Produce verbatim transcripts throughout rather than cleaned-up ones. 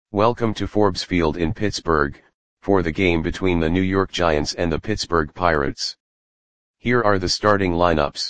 Welcome to Forbes Field in Pittsburgh, for the game between the New York Giants and the Pittsburgh Pirates. Here are the starting lineups.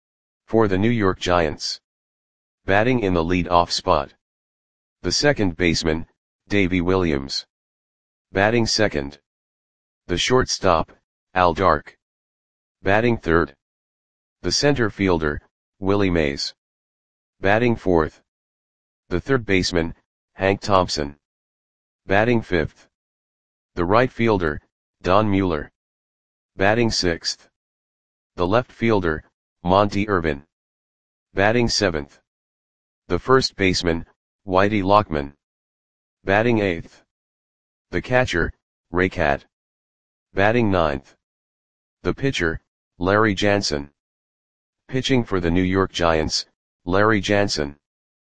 For the New York Giants. Batting in the lead-off spot. The second baseman, Davey Williams. Batting second. The shortstop, Al Dark. Batting third. The center fielder, Willie Mays. Batting fourth. The third baseman, Hank Thompson. Batting fifth. The right fielder, Don Mueller. Batting sixth. The left fielder, Monte Irvin. Batting seventh. The first baseman, Whitey Lockman. Batting eighth. The catcher, Ray Cat. Batting ninth. The pitcher, Larry Jansen. Pitching for the New York Giants, Larry Jansen.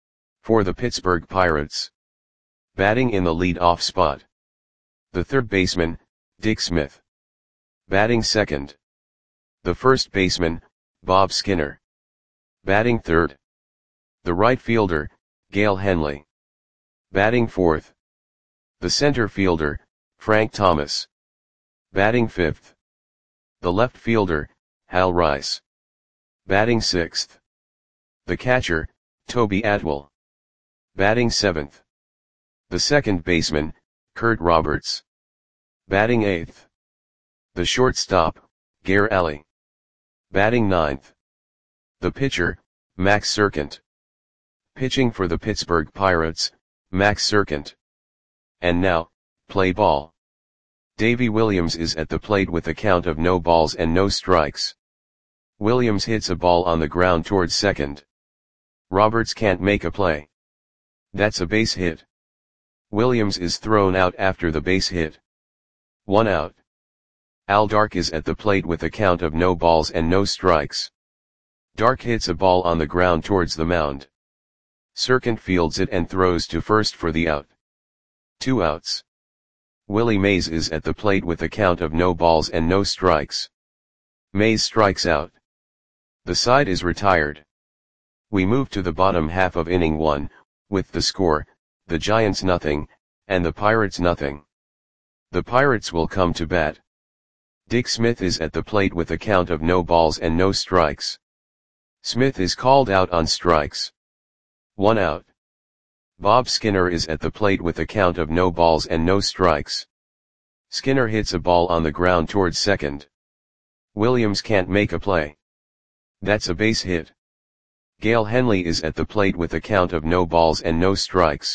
For the Pittsburgh Pirates. Batting in the lead-off spot. The third baseman, Dick Smith. Batting second. The first baseman, Bob Skinner. Batting third. The right fielder, Gail Henley. Batting fourth. The center fielder, Frank Thomas. Batting fifth. The left fielder, Hal Rice. Batting sixth. The catcher, Toby Atwell. Batting seventh. The second baseman, Kurt Roberts. Batting eighth. The shortstop, Gare Alley. Batting ninth. The pitcher, Max Serkent. Pitching for the Pittsburgh Pirates, Max Serkent. And now, play ball. Davey Williams is at the plate with a count of no balls and no strikes. Williams hits a ball on the ground towards second. Roberts can't make a play. That's a base hit. Williams is thrown out after the base hit. One out. Al Dark is at the plate with a count of no balls and no strikes. Dark hits a ball on the ground towards the mound. Serkent fields it and throws to first for the out. Two outs. Willie Mays is at the plate with a count of no balls and no strikes. Mays strikes out. The side is retired. We move to the bottom half of inning one, with the score, the Giants nothing, and the Pirates nothing. The Pirates will come to bat. Dick Smith is at the plate with a count of no balls and no strikes. Smith is called out on strikes. One out. Bob Skinner is at the plate with a count of no balls and no strikes. Skinner hits a ball on the ground towards second. Williams can't make a play. That's a base hit. Gail Henley is at the plate with a count of no balls and no strikes.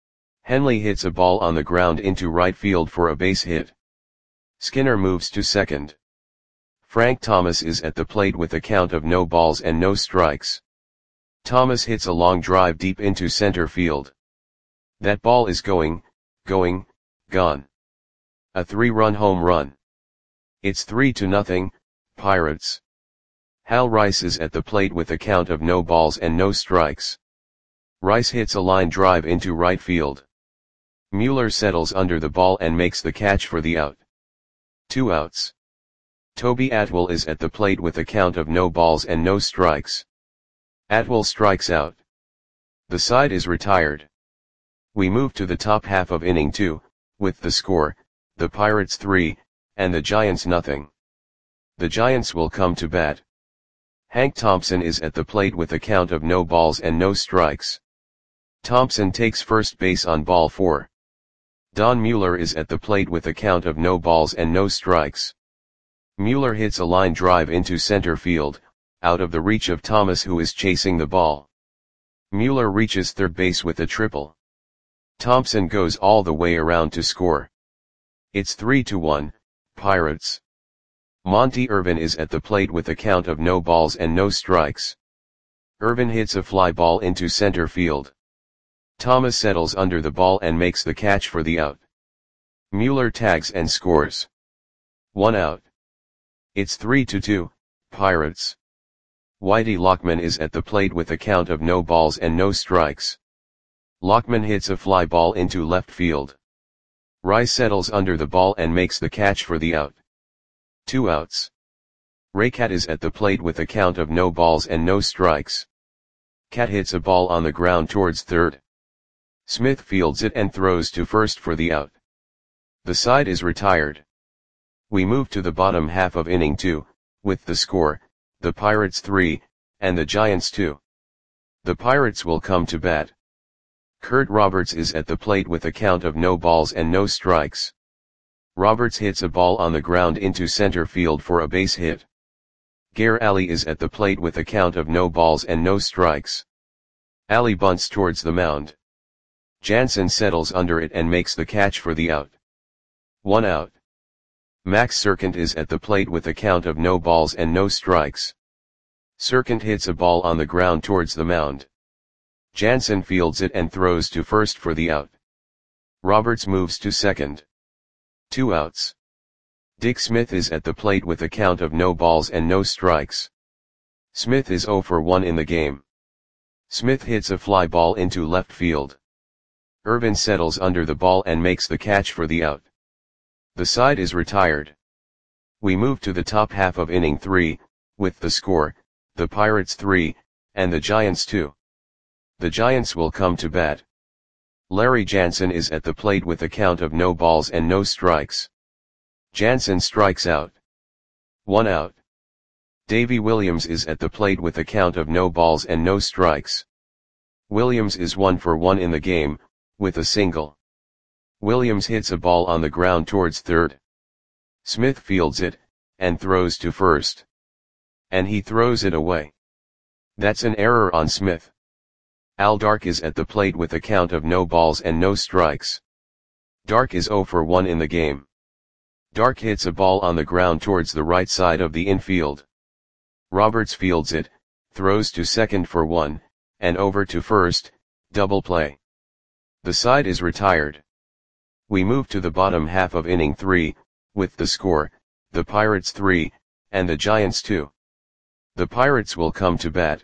Henley hits a ball on the ground into right field for a base hit. Skinner moves to second. Frank Thomas is at the plate with a count of no balls and no strikes. Thomas hits a long drive deep into center field. That ball is going, going, gone. A three-run home run. It's three to nothing, Pirates. Hal Rice is at the plate with a count of no balls and no strikes. Rice hits a line drive into right field. Mueller settles under the ball and makes the catch for the out. Two outs. Toby Atwell is at the plate with a count of no balls and no strikes. Atwell strikes out. The side is retired. We move to the top half of inning two, with the score, the Pirates three, and the Giants nothing. The Giants will come to bat. Hank Thompson is at the plate with a count of no balls and no strikes. Thompson takes first base on ball four. Don Mueller is at the plate with a count of no balls and no strikes. Mueller hits a line drive into center field, out of the reach of Thomas who is chasing the ball. Mueller reaches third base with a triple. Thompson goes all the way around to score. It's three to one, Pirates. Monte Irvin is at the plate with a count of no balls and no strikes. Irvin hits a fly ball into center field. Thomas settles under the ball and makes the catch for the out. Mueller tags and scores. One out. It's three to two, Pirates. Whitey Lockman is at the plate with a count of no balls and no strikes. Lockman hits a fly ball into left field. Rice settles under the ball and makes the catch for the out. Two outs. Ray Cat is at the plate with a count of no balls and no strikes. Cat hits a ball on the ground towards third. Smith fields it and throws to first for the out. The side is retired. We move to the bottom half of inning two, with the score, the Pirates three, and the Giants two. The Pirates will come to bat. Kurt Roberts is at the plate with a count of no balls and no strikes. Roberts hits a ball on the ground into center field for a base hit. Gare Ali is at the plate with a count of no balls and no strikes. Ali bunts towards the mound. Jansen settles under it and makes the catch for the out. One out. Max Serkant is at the plate with a count of no balls and no strikes. Serkant hits a ball on the ground towards the mound. Jansen fields it and throws to first for the out. Roberts moves to second. Two outs. Dick Smith is at the plate with a count of no balls and no strikes. Smith is oh for one in the game. Smith hits a fly ball into left field. Irvin settles under the ball and makes the catch for the out. The side is retired. We move to the top half of inning three, with the score, the Pirates three, and the Giants two. The Giants will come to bat. Larry Jansen is at the plate with a count of no balls and no strikes. Jansen strikes out. One out. Davy Williams is at the plate with a count of no balls and no strikes. Williams is one for one in the game, with a single. Williams hits a ball on the ground towards third. Smith fields it, and throws to first. And he throws it away. That's an error on Smith. Al Dark is at the plate with a count of no balls and no strikes. Dark is oh for one in the game. Dark hits a ball on the ground towards the right side of the infield. Roberts fields it, throws to second for one, and over to first, double play. The side is retired. We move to the bottom half of inning three, with the score, the Pirates three, and the Giants two. The Pirates will come to bat.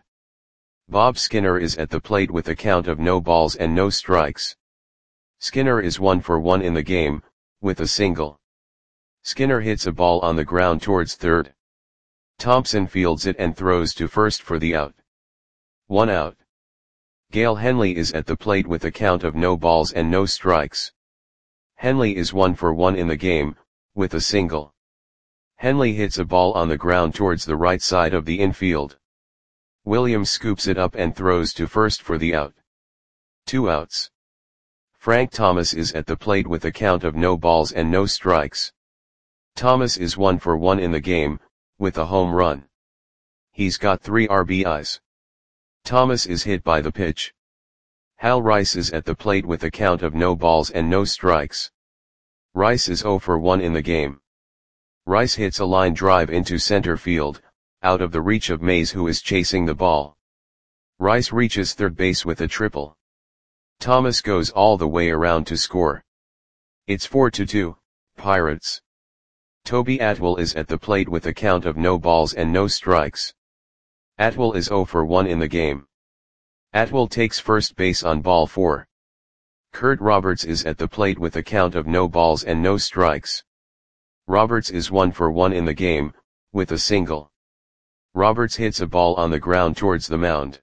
Bob Skinner is at the plate with a count of no balls and no strikes. Skinner is one for one in the game, with a single. Skinner hits a ball on the ground towards third. Thompson fields it and throws to first for the out. One out. Gail Henley is at the plate with a count of no balls and no strikes. Henley is one for one in the game, with a single. Henley hits a ball on the ground towards the right side of the infield. Williams scoops it up and throws to first for the out. Two outs. Frank Thomas is at the plate with a count of no balls and no strikes. Thomas is one for one in the game, with a home run. He's got three R B Is. Thomas is hit by the pitch. Hal Rice is at the plate with a count of no balls and no strikes. Rice is oh for one in the game. Rice hits a line drive into center field, out of the reach of Mays, who is chasing the ball. Rice reaches third base with a triple. Thomas goes all the way around to score. It's four to two, Pirates. Toby Atwell is at the plate with a count of no balls and no strikes. Atwell is oh for one in the game. Atwell takes first base on ball four. Kurt Roberts is at the plate with a count of no balls and no strikes. Roberts is one for one in the game, with a single. Roberts hits a ball on the ground towards the mound.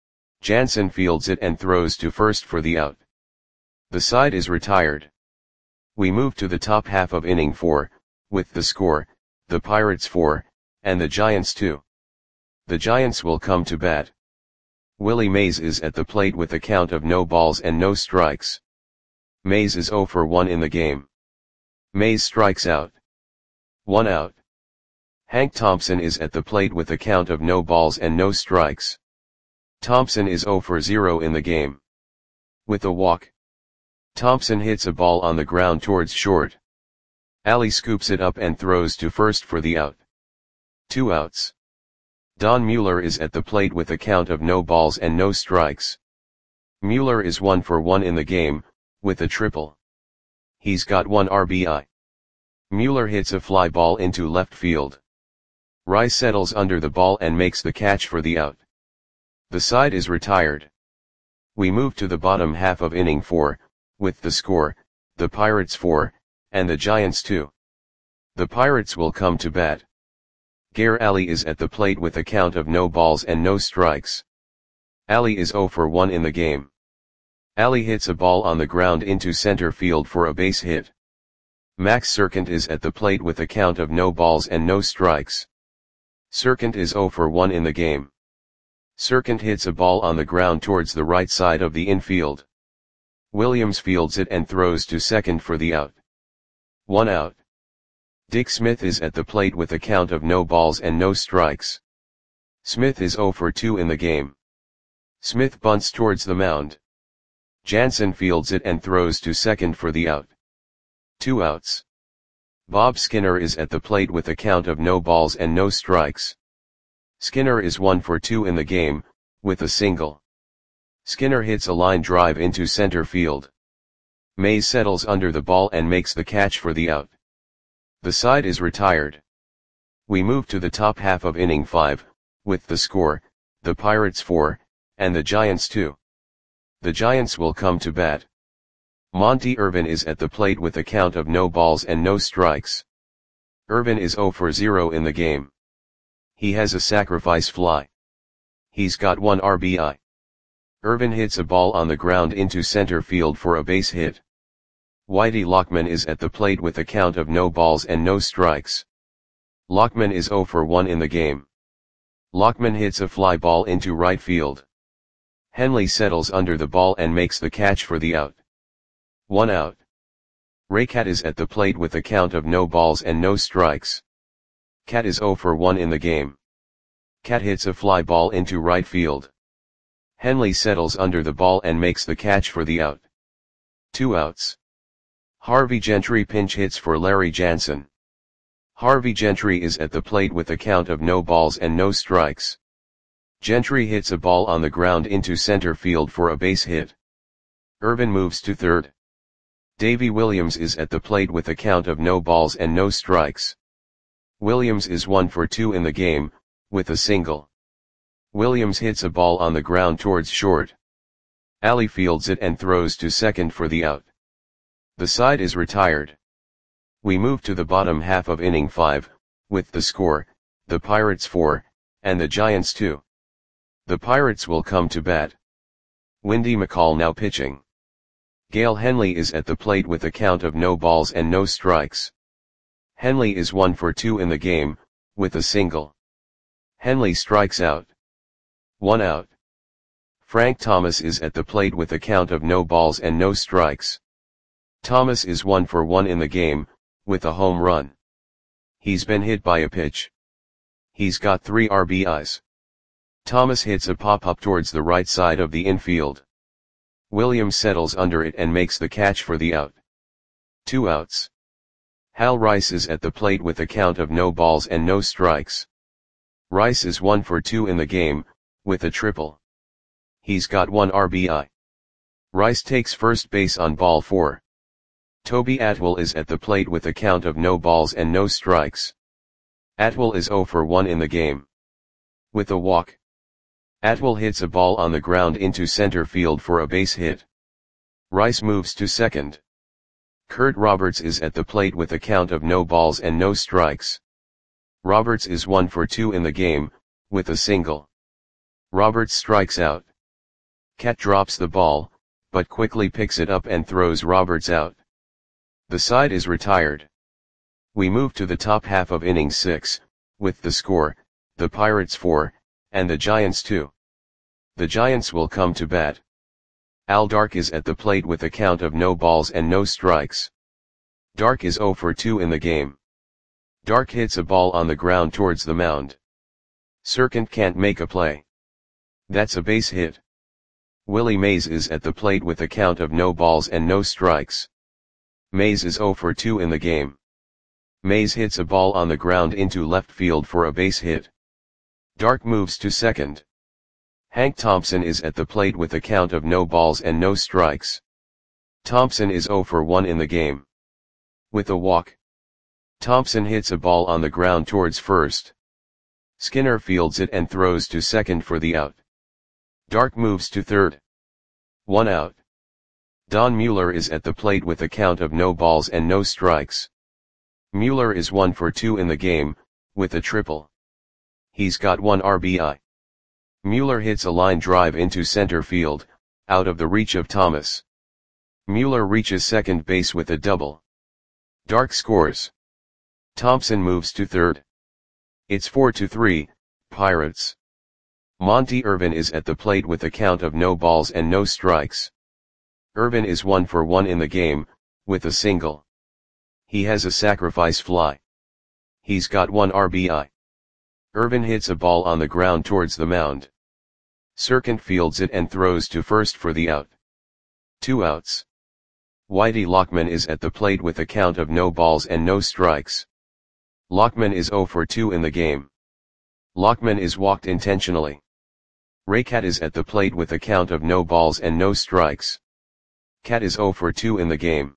Jansen fields it and throws to first for the out. The side is retired. We move to the top half of inning four, with the score, the Pirates four, and the Giants two. The Giants will come to bat. Willie Mays is at the plate with a count of no balls and no strikes. Mays is oh for one in the game. Mays strikes out. One out. Hank Thompson is at the plate with a count of no balls and no strikes. Thompson is oh for zero in the game. With a walk. Thompson hits a ball on the ground towards short. Ali scoops it up and throws to first for the out. Two outs. Don Mueller is at the plate with a count of no balls and no strikes. Mueller is one for one in the game, with a triple. He's got one R B I. Mueller hits a fly ball into left field. Rice settles under the ball and makes the catch for the out. The side is retired. We move to the bottom half of inning four, with the score, the Pirates four, and the Giants two. The Pirates will come to bat. Gare Ali is at the plate with a count of no balls and no strikes. Ali is oh for one in the game. Ali hits a ball on the ground into center field for a base hit. Max Serkant is at the plate with a count of no balls and no strikes. Serkant is zero for one in the game. Serkant hits a ball on the ground towards the right side of the infield. Williams fields it and throws to second for the out. One out. Dick Smith is at the plate with a count of no balls and no strikes. Smith is zero for two in the game. Smith bunts towards the mound. Jansen fields it and throws to second for the out. Two outs. Bob Skinner is at the plate with a count of no balls and no strikes. Skinner is one for two in the game, with a single. Skinner hits a line drive into center field. Mays settles under the ball and makes the catch for the out. The side is retired. We move to the top half of inning five, with the score, the Pirates four, and the Giants two. The Giants will come to bat. Monty Irvin is at the plate with a count of no balls and no strikes. Irvin is zero for zero in the game. He has a sacrifice fly. He's got one R B I. Irvin hits a ball on the ground into center field for a base hit. Whitey Lockman is at the plate with a count of no balls and no strikes. Lockman is zero for one in the game. Lockman hits a fly ball into right field. Henley settles under the ball and makes the catch for the out. One out. Raycat is at the plate with a count of no balls and no strikes. Cat is zero for one in the game. Cat hits a fly ball into right field. Henley settles under the ball and makes the catch for the out. Two outs. Harvey Gentry pinch hits for Larry Jansen. Harvey Gentry is at the plate with a count of no balls and no strikes. Gentry hits a ball on the ground into center field for a base hit. Irvin moves to third. Davy Williams is at the plate with a count of no balls and no strikes. Williams is one for two in the game, with a single. Williams hits a ball on the ground towards short. Ali fields it and throws to second for the out. The side is retired. We move to the bottom half of inning five, with the score, the Pirates four, and the Giants two. The Pirates will come to bat. Windy McCall now pitching. Gale Henley is at the plate with a count of no balls and no strikes. Henley is one for two in the game, with a single. Henley strikes out. One out. Frank Thomas is at the plate with a count of no balls and no strikes. Thomas is one for one in the game, with a home run. He's been hit by a pitch. He's got three R B Is. Thomas hits a pop-up towards the right side of the infield. Williams settles under it and makes the catch for the out. Two outs. Hal Rice is at the plate with a count of no balls and no strikes. Rice is one for two in the game, with a triple. He's got one R B I. Rice takes first base on ball four. Toby Atwell is at the plate with a count of no balls and no strikes. Atwell is zero for one in the game. With a walk. Atwell hits a ball on the ground into center field for a base hit. Rice moves to second. Kurt Roberts is at the plate with a count of no balls and no strikes. Roberts is one for two in the game, with a single. Roberts strikes out. Cat drops the ball, but quickly picks it up and throws Roberts out. The side is retired. We move to the top half of inning six, with the score, the Pirates four, and the Giants two. The Giants will come to bat. Al Dark is at the plate with a count of no balls and no strikes. Dark is zero for two in the game. Dark hits a ball on the ground towards the mound. Serkant can't make a play. That's a base hit. Willie Mays is at the plate with a count of no balls and no strikes. Mays is zero for two in the game. Mays hits a ball on the ground into left field for a base hit. Dark moves to second. Hank Thompson is at the plate with a count of no balls and no strikes. Thompson is zero for one in the game. With a walk. Thompson hits a ball on the ground towards first. Skinner fields it and throws to second for the out. Dark moves to third. One out. Don Mueller is at the plate with a count of no balls and no strikes. Mueller is one for two in the game, with a triple. He's got one R B I. Mueller hits a line drive into center field, out of the reach of Thomas. Mueller reaches second base with a double. Dark scores. Thompson moves to third. It's four to three, Pirates. Monty Irvin is at the plate with a count of no balls and no strikes. Irvin is one for one in the game, with a single. He has a sacrifice fly. He's got one R B I. Irvin hits a ball on the ground towards the mound. Serkant fields it and throws to first for the out. Two outs. Whitey Lockman is at the plate with a count of no balls and no strikes. Lockman is zero for two in the game. Lockman is walked intentionally. Raycat is at the plate with a count of no balls and no strikes. Cat is zero for two in the game.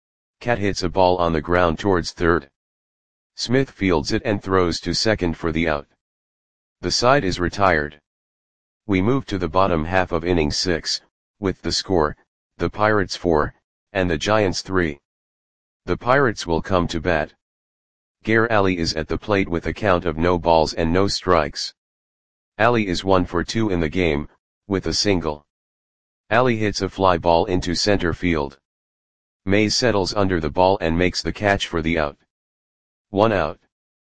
Cat hits a ball on the ground towards third. Smith fields it and throws to second for the out. The side is retired. We move to the bottom half of inning six, with the score, the Pirates four, and the Giants three. The Pirates will come to bat. Gare Ali is at the plate with a count of no balls and no strikes. Ali is one for two in the game, with a single. Ali hits a fly ball into center field. Mays settles under the ball and makes the catch for the out. One out.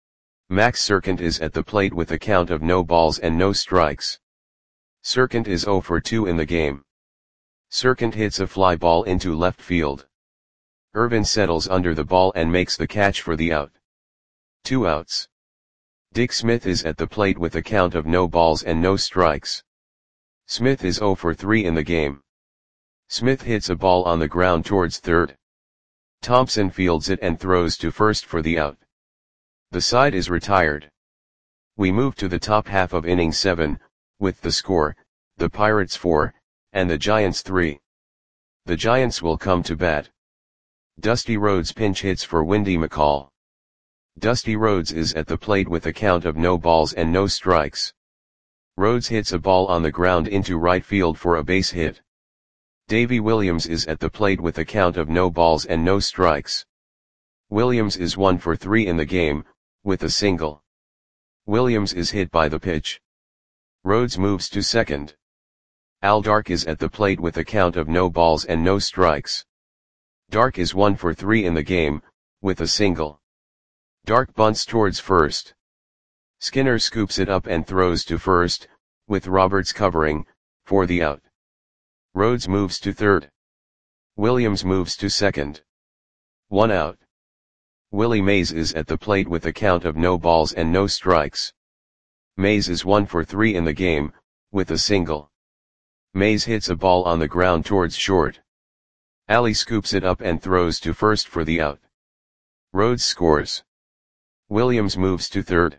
Max Serkant is at the plate with a count of no balls and no strikes. Serkant is zero for two in the game. Serkant hits a fly ball into left field. Irvin settles under the ball and makes the catch for the out. Two outs. Dick Smith is at the plate with a count of no balls and no strikes. Smith is zero for three in the game. Smith hits a ball on the ground towards third. Thompson fields it and throws to first for the out. The side is retired. We move to the top half of inning seven, with the score, the Pirates four, and the Giants three. The Giants will come to bat. Dusty Rhodes pinch hits for Windy McCall. Dusty Rhodes is at the plate with a count of no balls and no strikes. Rhodes hits a ball on the ground into right field for a base hit. Davy Williams is at the plate with a count of no balls and no strikes. Williams is one for three in the game, with a single. Williams is hit by the pitch. Rhodes moves to second. Al Dark is at the plate with a count of no balls and no strikes. Dark is one for three in the game, with a single. Dark bunts towards first. Skinner scoops it up and throws to first, with Roberts covering, for the out. Rhodes moves to third. Williams moves to second. One out. Willie Mays is at the plate with a count of no balls and no strikes. Mays is one for three in the game, with a single. Mays hits a ball on the ground towards short. Ali scoops it up and throws to first for the out. Rhodes scores. Williams moves to third.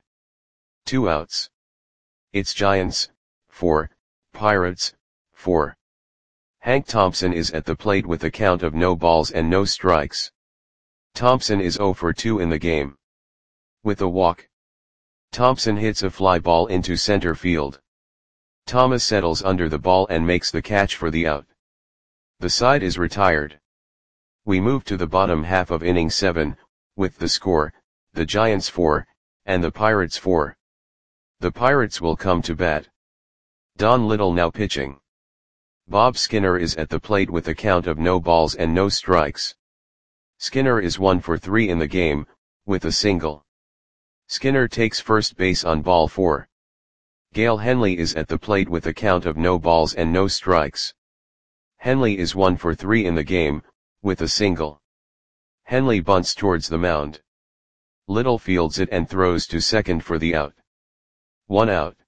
Two outs. It's Giants, four, Pirates, four. Hank Thompson is at the plate with a count of no balls and no strikes. Thompson is zero for two in the game. With a walk. Thompson hits a fly ball into center field. Thomas settles under the ball and makes the catch for the out. The side is retired. We move to the bottom half of inning seven, with the score, the Giants four, and the Pirates four. The Pirates will come to bat. Don Little now pitching. Bob Skinner is at the plate with a count of no balls and no strikes. Skinner is one for three in the game, with a single. Skinner takes first base on ball four. Gale Henley is at the plate with a count of no balls and no strikes. Henley is one for three in the game, with a single. Henley bunts towards the mound. Little fields it and throws to second for the out. One out.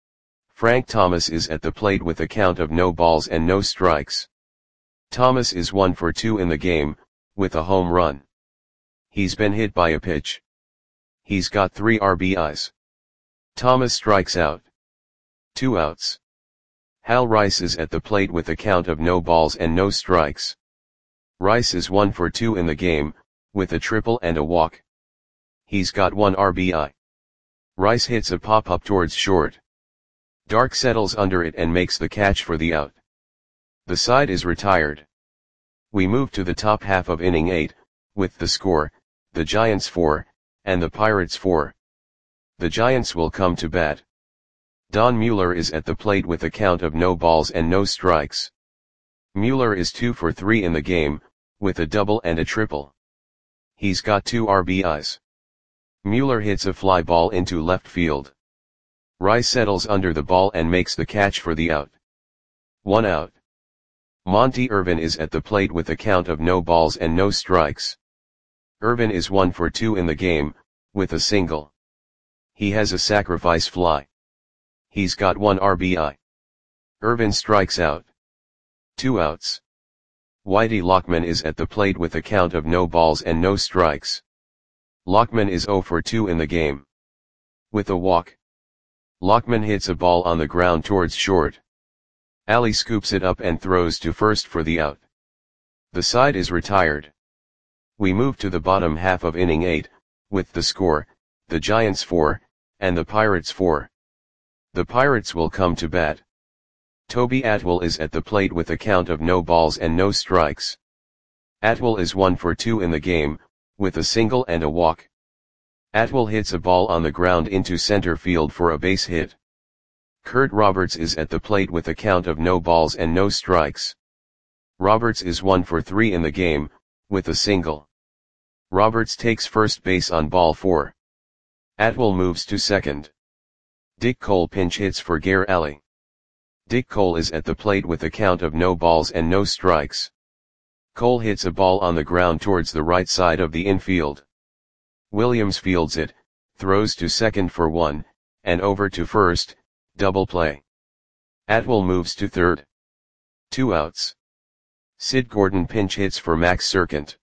Frank Thomas is at the plate with a count of no balls and no strikes. Thomas is one for two in the game, with a home run. He's been hit by a pitch. He's got three R B Is. Thomas strikes out. Two outs. Hal Rice is at the plate with a count of no balls and no strikes. Rice is one for two in the game, with a triple and a walk. He's got one R B I. Rice hits a pop-up towards short. Dark settles under it and makes the catch for the out. The side is retired. We move to the top half of inning eight, with the score, the Giants four, and the Pirates four. The Giants will come to bat. Don Mueller is at the plate with a count of no balls and no strikes. Mueller is two for three in the game, with a double and a triple. He's got two R B Is. Mueller hits a fly ball into left field. Rice settles under the ball and makes the catch for the out. One out. Monte Irvin is at the plate with a count of no balls and no strikes. Irvin is one for two in the game, with a single. He has a sacrifice fly. He's got one R B I. Irvin strikes out. Two outs. Whitey Lockman is at the plate with a count of no balls and no strikes. Lockman is zero for two in the game. With a walk. Lockman hits a ball on the ground towards short. Ali scoops it up and throws to first for the out. The side is retired. We move to the bottom half of inning eight, with the score, the Giants four, and the Pirates four. The Pirates will come to bat. Toby Atwell is at the plate with a count of no balls and no strikes. Atwell is one for two in the game, with a single and a walk. Atwell hits a ball on the ground into center field for a base hit. Kurt Roberts is at the plate with a count of no balls and no strikes. Roberts is one for three in the game, with a single. Roberts takes first base on ball four. Atwell moves to second. Dick Cole pinch hits for Gare Ali. Dick Cole is at the plate with a count of no balls and no strikes. Cole hits a ball on the ground towards the right side of the infield. Williams fields it, throws to second for one, and over to first, double play. Atwell moves to third. Two outs. Sid Gordon pinch hits for Max Serkant.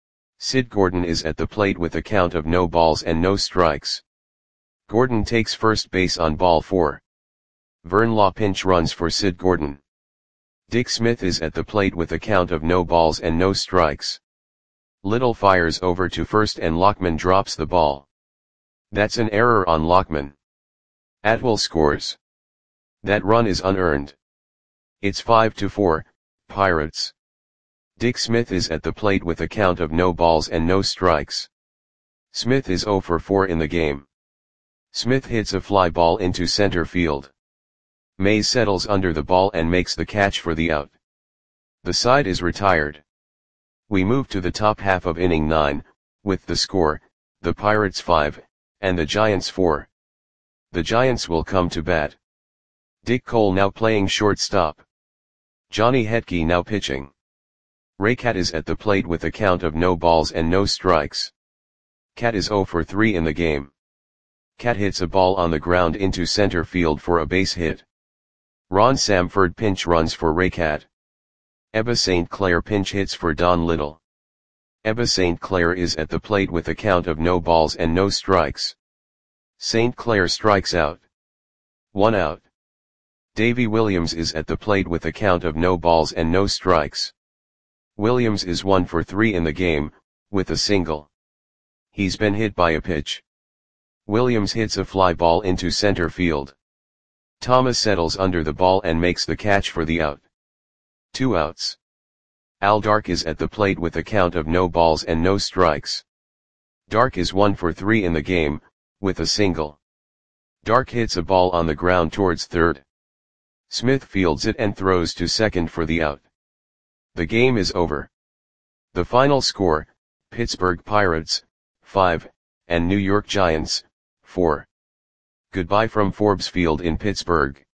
Sid Gordon is at the plate with a count of no balls and no strikes. Gordon takes first base on ball four. Vern Law pinch runs for Sid Gordon. Dick Smith is at the plate with a count of no balls and no strikes. Little fires over to first and Lockman drops the ball. That's an error on Lockman. Atwell scores. That run is unearned. It's five to four, Pirates. Dick Smith is at the plate with a count of no balls and no strikes. Smith is zero for four in the game. Smith hits a fly ball into center field. Mays settles under the ball and makes the catch for the out. The side is retired. We move to the top half of inning nine, with the score, the Pirates five, and the Giants four. The Giants will come to bat. Dick Cole now playing shortstop. Johnny Hetke now pitching. Ray Cat is at the plate with a count of no balls and no strikes. Cat is zero for three in the game. Cat hits a ball on the ground into center field for a base hit. Ron Samford pinch runs for Ray Cat. Ebba Saint Clair pinch hits for Don Little. Ebba Saint Clair is at the plate with a count of no balls and no strikes. Saint Clair strikes out. One out. Davy Williams is at the plate with a count of no balls and no strikes. Williams is one for three in the game, with a single. He's been hit by a pitch. Williams hits a fly ball into center field. Thomas settles under the ball and makes the catch for the out. Two outs. Al Dark is at the plate with a count of no balls and no strikes. Dark is one for three in the game, with a single. Dark hits a ball on the ground towards third. Smith fields it and throws to second for the out. The game is over. The final score, Pittsburgh Pirates, five, and New York Giants, four. Goodbye from Forbes Field in Pittsburgh.